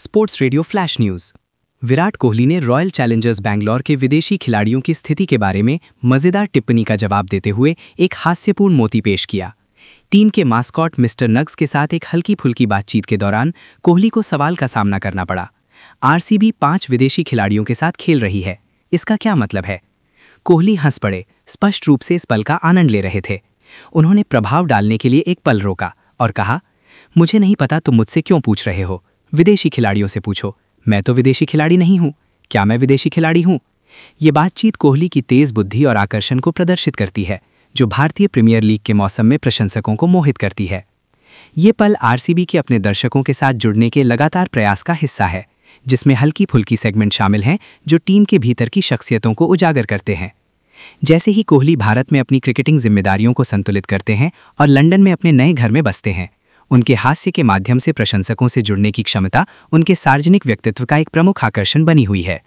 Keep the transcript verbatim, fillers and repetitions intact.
Sports radio flash news. Virat Kohli ने Royal Challengers Bangalore के विदेशी खिलाड़ियों की स्थिति के बारे में मजेदार टिप्पणी का जवाब देते हुए एक हास्यपूर्ण मोती पेश किया। टीम के मास्कॉट मिस्टर नग्स के साथ एक हल्की फुल्की बातचीत के दौरान कोहली को सवाल का सामना करना पड़ा। आरसीबी पांच विदेशी खिलाड़ियों के साथ खेल रही है, इसका क्या मतलब है? कोहली हंस पड़े, स्पष्ट रूप से इस पल का आनंद ले रहे थे। उन्होंने प्रभाव डालने के लिए एक पल रोका और कहा, मुझे नहीं पता तुम मुझसे क्यों पूछ रहे हो, विदेशी खिलाड़ियों से पूछो। मैं तो विदेशी खिलाड़ी नहीं हूं। क्या मैं विदेशी खिलाड़ी हूं? ये बातचीत कोहली की तेज बुद्धि और आकर्षण को प्रदर्शित करती है, जो भारतीय प्रीमियर लीग के मौसम में प्रशंसकों को मोहित करती है। ये पल आरसीबी के अपने दर्शकों के साथ जुड़ने के लगातार प्रयास का हिस्सा है, जिसमें हल्की फुल्की सेगमेंट शामिल हैं जो टीम के भीतर की शख्सियतों को उजागर करते हैं। जैसे ही कोहली भारत में अपनी क्रिकेटिंग जिम्मेदारियों को संतुलित करते हैं और लंदन में अपने नए घर में बसते हैं, उनके हास्य के माध्यम से प्रशंसकों से जुड़ने की क्षमता उनके सार्वजनिक व्यक्तित्व का एक प्रमुख आकर्षण बनी हुई है।